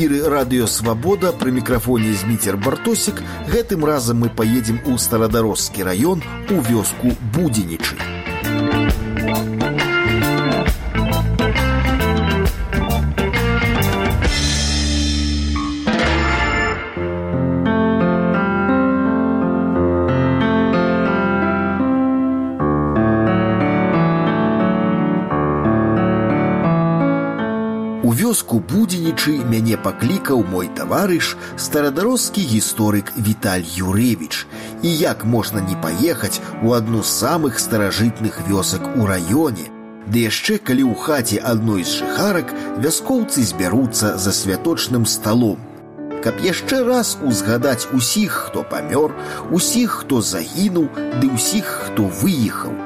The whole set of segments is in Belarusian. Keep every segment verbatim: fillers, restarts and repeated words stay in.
эфіры радыё Свабода, пры мікрафоне Зміцер Бартосік. Гэтым разам мы паедзем у Старадарожскі раён, у вёску Будзенічы. У вёску Будзенічы мяне паклікаў мой таварыш, старадарожскі гісторык Віталь Юрэвіч. І як можна не паехаць у адну з самых старажытных вёсак у раёне, ды яшчэ калі ў хаце адной з жыхарак вяскоўцы збяруцца за святочным сталом, каб яшчэ раз узгадаць усіх, хто памёр, усіх, хто загінуў, ды ўсіх, хто выехаў.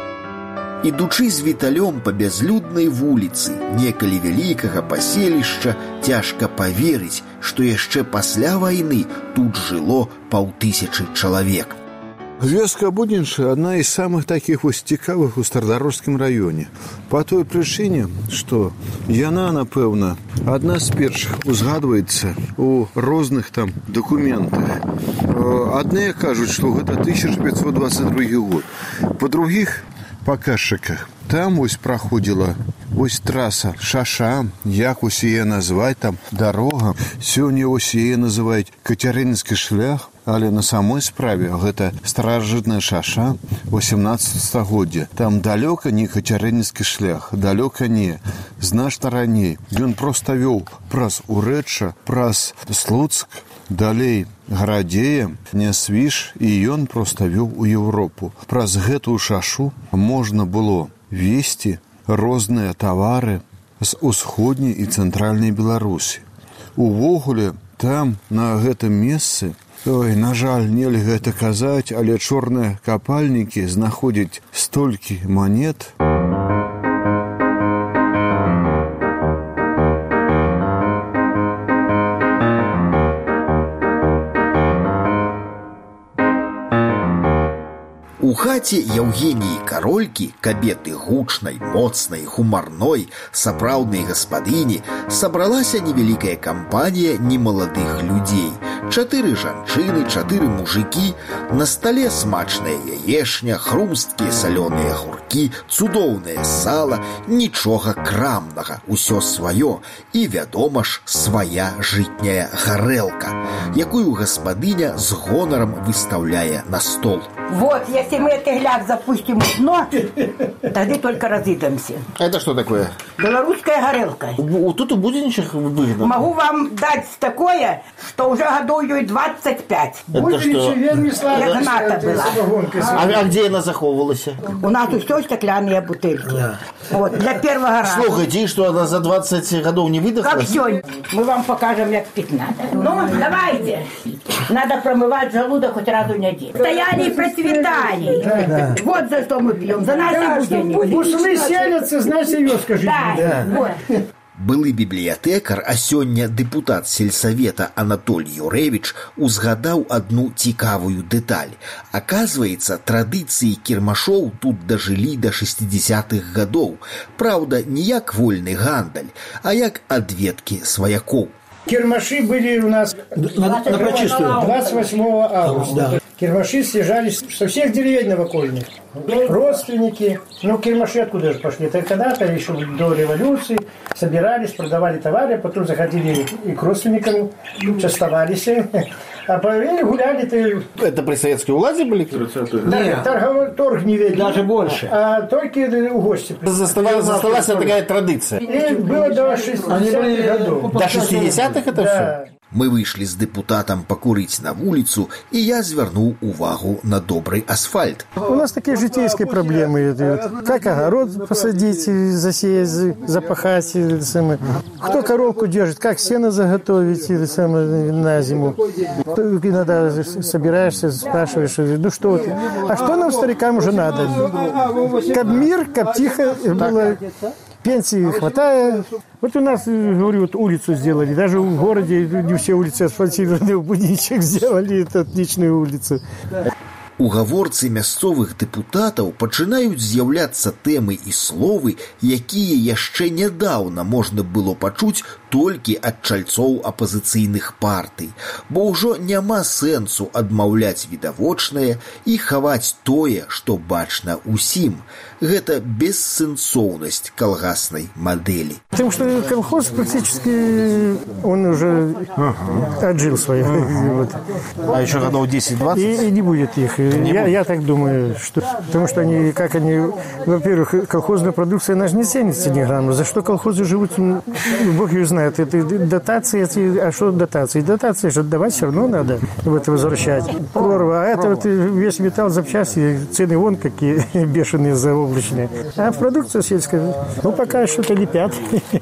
Ідучы з Віталём па бязлюднай вуліцы некалі вялікага паселішча, цяжка паверыць, што яшчэ пасля вайны тут жыло паўтысячы чалавек. Вёска Будзенічы – одна из самых таких вот цікавых у Старадарожскім раёне. По той причине, что яна, напэўна, одна з першых узгадваецца у розных там документах. Адныя кажуць, што гэта тысяча пятьсот двадцать другі год. По других показчиках там ось праходзіла ось траса Шаша, як ось яе назваць, там дарога. Сёння ось яе называюць Кацярынінскі шлях, але на самой справе гэта старажытная Шаша восемнадцатага стагоддзя. Там далёка не Кацярынінскі шлях, далёка не, значна раней. Ён проста вёў праз Урэчча, праз Слуцк, далей Гарадзея, Нясвіж, і ён проста вёў у Еўропу. Праз гэтую Шашу можна было везці розныя тавары з усходняй і цэнтральнай Беларусі. Увогуле, там, на гэтым месцы, ой, на жаль, нельга гэта казаць, але чорныя капальнікі знаходзяць столькі манет. У хаце Яўгеніі Каролькі, кабеты гучнай, моцнай, гумарной, сапраўднай гаспадыні, сабралася невялікая кампанія немаладых людзей. Чатыры жанчыны, чатыры мужыкі, на стале смачная яешня, хрумсткія салёныя агуркі, цудоўнае сала, нічога крамнага, усё сваё, і, вядома ж, свая жытняя гарэлка, якую гаспадыня з гонарам выстаўляе на стол. Вот, если мы этот гляд запустим в дно, тогда только разыдемся. А это что такое? Белорусская горелка. У, тут у Будзенічах выгодно. Могу вам дать такое, что уже году ей двадцать пять. Будзенічы вельмі славная была. А, а где она заховывалась? У нас все стеклянные бутылки. Yeah. Вот, для первого раза. Слушайте, что она за двадцать годов не выдохлась? Как все. Мы вам покажем, как пить надо. Ну, давайте. Надо промывать желудок хоть разу в неделю. Стояние процветаний. Да, да. Вот за что мы пьем. За наши да, Будзенічы. Ушли селятся, значит, вёска жить. Да, да. Вот. Былы бібліятэкар, а сёння дэпутат сельсавета Анатоль Юрэвіч узгадаў адну цікавую дэталь. Аказваецца, традыцыі кірмашоў тут дажылі да шэсцідзесятых гадоў. Праўда, не як вольны гандаль, а як адведкі сваякоў. Кирмаши были у нас на, на прочистую. двадцать восьмого августа. Да. Кирмаши съезжались со всех деревень новокольных. Родственники. Ну, кирмаши откуда же пошли? Это когда-то, еще до революции, собирались, продавали товары, потом заходили и к родственникам, частовались. А поверили, гуляли. Это при советской власти были? Да, торговый торг не видели. Даже больше. А только у гостей. Заставалась, заставалась такая традиция. И было до шестидесятых годов. До шестидесятых это да. все? Мы выйшлі з дэпутатам пакурыць на вуліцу, і я звярнуў увагу на добрый асфальт. У нас такие житейские проблемы. Как огород посадить, засеять, запахать. Кто коровку держит, как сено заготовить на зиму. Иногда собираешься, спрашиваешь, ну что ты? А что нам, старикам, уже надо? Как мир, как тихо было. Пенсии хватает. Вот у нас, говорю, вот улицу сделали. Даже в городе не все улицы асфальтированы, в Будзенічах сделали эту отличную улицу. У гаворцы мясцовых дэпутатаў пачынаюць з'яўляцца тэмы і словы, якія яшчэ нядаўна можна было пачуць толькі ад чальцоў апазіцыйных партый, бо ўжо няма сэнсу адмаўляць відавочнае і хаваць тое, што бачна ўсім. Гэта бессэнсоўнасць калгаснай мадэлі. Тем, что колхоз практически он уже ага. отжил свои. Вот. А еще годов десять-двадцать? И, и не будет их. Не я, будет. я так думаю, что потому что они, как они, во-первых, колхозная продукция, она же не ценится ни грамма. За что колхозы живут, Бог ее знает. Это дотации, эти, а что дотации? Дотации же отдавать все равно надо, вот возвращать. Прорва. А это вот весь металл, запчасти, цены вон какие бешеные заоблачные. А продукция сельская, ну, пока что-то лепят.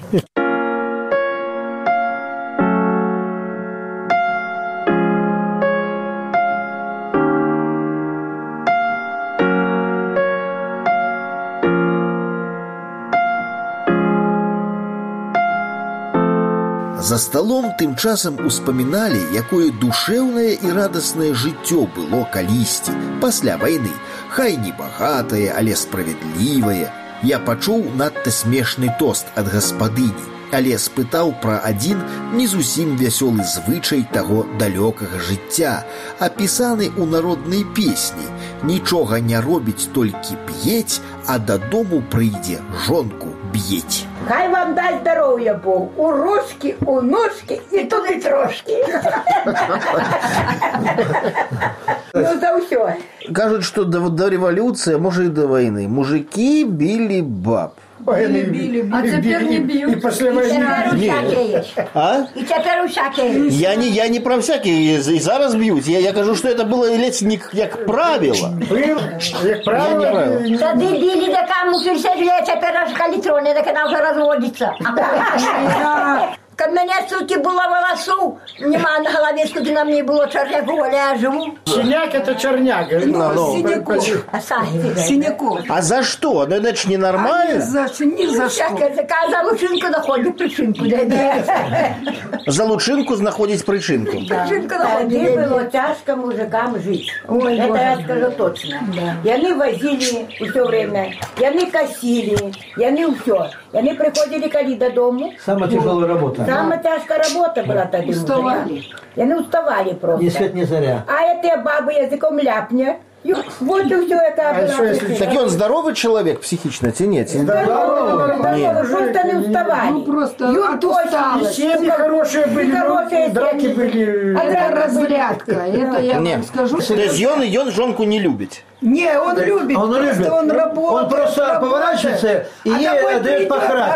За столом тым часам успаміналі, якое душэўнае і радаснае жыццё было калісьці, пасля вайны, хай не багатае, але справядлівае. Я пачуў надта смешны тост ад гаспадыні, але спытаў пра адзін не зусім вясёлы звычай таго далёкага жыцця, апісаны ў народнай песні. Нічога не робіць, толькі п'ець, а дадому прыйдзе жонку б'ець. Хай вам дасть здоров'я Бог, у ручки, у ножки і туди трошки. Ну, за ўсё. Кажуть, что до, до революции, а может и до войны, мужики били баб. Били, били, а теперь не бьют. И после войны. А? И теперь всякие. Я не, я не про всякие, и зараз бьют. Я, я кажу, что это было лет не как правило. Как правило. Тогда били, да кому пятьдесят лет, теперь аж калитроны, да когда уже разводится. Как меня сутки было волосу, нема на голове, сколько на мне было черняку, а я живу. Синяк это черняк. Ну, синяку. Синяку. А за что? Ну это ж ненормально. За, ни за что. За лучинку находит причинку. За лучинку находить причинку. Причинку находит. Было тяжко мужикам жить. Ой, это я скажу точно. И они возили все время, и они косили, и они все. И они приходили коли до дому. Самая тяжелая работа. Самая тяжкая работа была тогда. Уставали. И они уставали просто. Ни свет, ни заря. А эти бабы языком ляпня. Вот и все это было. Так он здоровый человек психично, те нет? Здоровый, здоровый, просто не уставали. Ну просто от усталости. Семьи хорошие были, драки были. Это разрядка, это я Нет. вам скажу. То есть он, и он жонку не любит? Не, он любит, Он просто любит. он работает. Он просто работает. поворачивается и ей отдает похрать.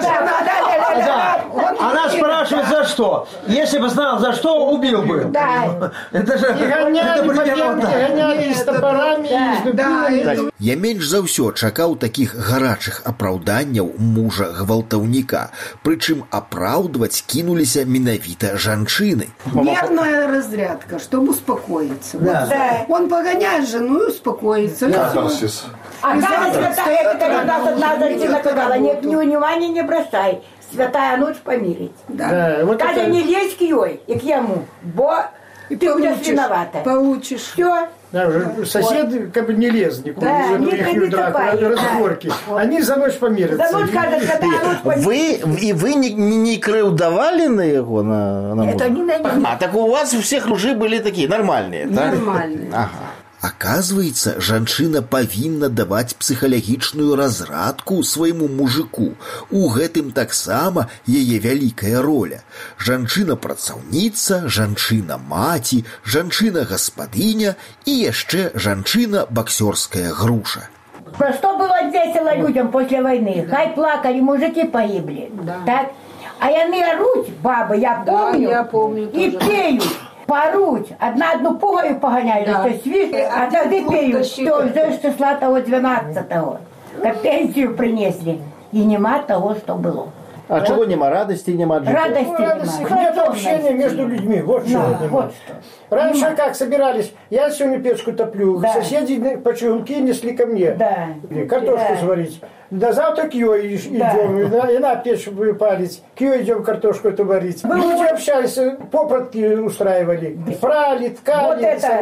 Да. Она спрашивает, за что. Если бы знал, за что, убил бы. Да. Это же... И гоняли, это гоняли, гоняли с топорами, Да. и с Да, дубинами. Я менш за ўсё чакаў такіх гарачых апраўданняў мужа гвалтаўніка, прычым апраўдваць кінуліся менавіта жанчыны. нервная разрядка, чтобы успокоиться. Да. Вот. Да. Он погоняет жену и успокоится. Катарсис. А та святая, когда одна женщина сказала, нет, ни внимания не бросай, святая ночь помирить. Да, вот Каже, это- не лезь к ей и к ему, бо И ты будешь получишь, виновата. Получишь. Все. Да, уже сосед как бы не лез никуда, Да, из-за не их ходи драку, такая, да. разборки. Они за ночь помирятся. За ночь, каже, святая ночь помирить. Вы, и вы не, не, не крыўдавали на его, на, на Это мужа? не на них. А, так у вас у всех мужи были такие, нормальные, да? Нормальные. Ага. Аказваецца, жанчына павінна даваць псіхалагічную разрадку свайму мужику. У гэтым таксама яе вялікая роля. Жанчына-працаўніца, жанчына-маці, жанчына-гаспадыня і яшчэ жанчына-баксёрская груша. Про что было весело людям после войны? Хай плакали, мужики погибли. Так? А яны орут, бабы, я помню, я помню и тоже. пеют. Поруть. Одна одну пугаю погоняли, Да. то свист, а тогда пеют, что с числа того двенадцатого. Как пенсию принесли. И нема того, что было. А вот. Чего нема? Радости нема? от життя? Радости Радости, нема. нет общения между людьми. Вот Да, что. вот что. Раньше Нема. как собирались, я сегодня печку топлю, Да. соседи по чугунки несли ко мне. Да. Картошку Да. сварить. Да завтра к ее идем, Да. и, на, и на печь палить, к ее идем картошку эту варить. Мы люди общались, попратки устраивали, прали, ткали. Вот это,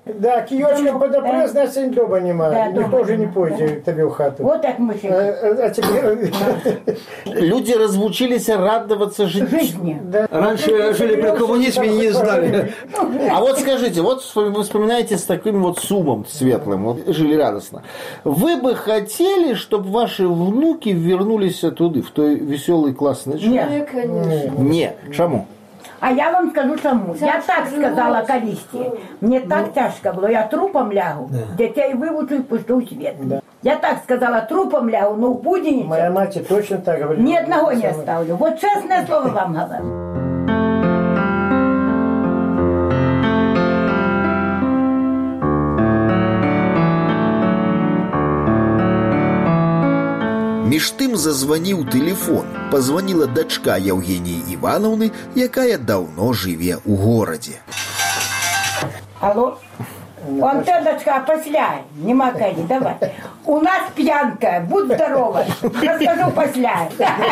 Да, киёчком подопрёт, значит, они дома нема. Да, Никто дома уже не нема. пойдет тебе в хату. Вот так мы жили. А, а теперь... Люди разучились радоваться жить. Жизни. Раньше жили при коммунизме и не знали. А вот скажите, вот вы вспоминаете с таким вот сумом светлым, вот жили радостно. Вы бы хотели, чтобы ваши внуки вернулись оттуда, в той веселой классной жизни? Нет. Конечно. Ні. Чому? А я вам скажу чому. Я так сказала Калісті. Мені так тяжко було. Я трупом лягу, дітей вивучу і пущу в світ. Я так сказала, трупом лягу, но в будні Моя мать точно так говорила. ни одного не оставлю. Вот честное слово вам говорю. Між тым зазваніў тэлефон. Пазваніла дачка Евгеніі Івановны, якая даўно жыве ў горадзе. Алло? Он ты, дочка, посля. Не макай, давай. У нас пьянка, будь здорова. Расскажу посля.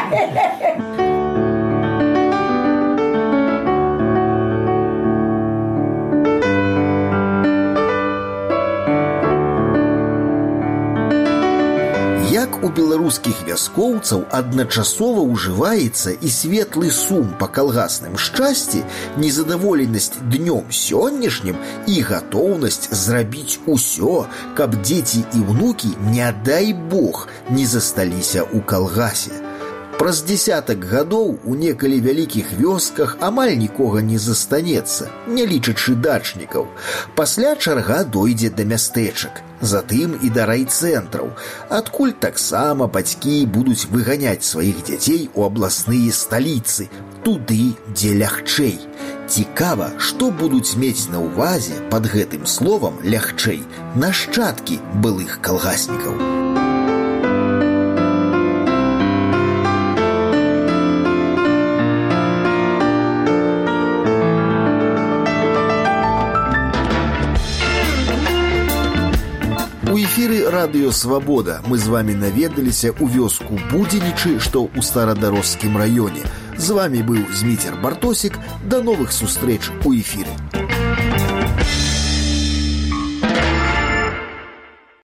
Як у беларускіх вяскоўцаў адначасова ўжываецца і светлы сум па калгасным шчасці, незадаволенасць днём сённяшнім і гатоўнасць зрабіць усё, каб дзеці і ўнукі, не дай Бог, не засталіся ў калгасе. Праз дзесятак гадоў у некалі вялікіх вёсках амаль нікога не застанецца, не лічачы дачнікаў. Пасля чарга дойдзе да мястэчак, затым і да райцэнтраў, адкуль таксама бацькі будуць выганяць сваіх дзяцей у абласныя сталіцы, туды, дзе лягчэй. Цікава, што будуць мець на ўвазе пад гэтым словам «лягчэй» нашчадкі былых калгаснікаў. У эфіры радыё «Свабода» мы з вамі наведаліся ў вёску Будзенічы, што ў Старадарожскім раёне. З вамі быў Зміцер Бартосік. Да новых сустрэч у эфіры.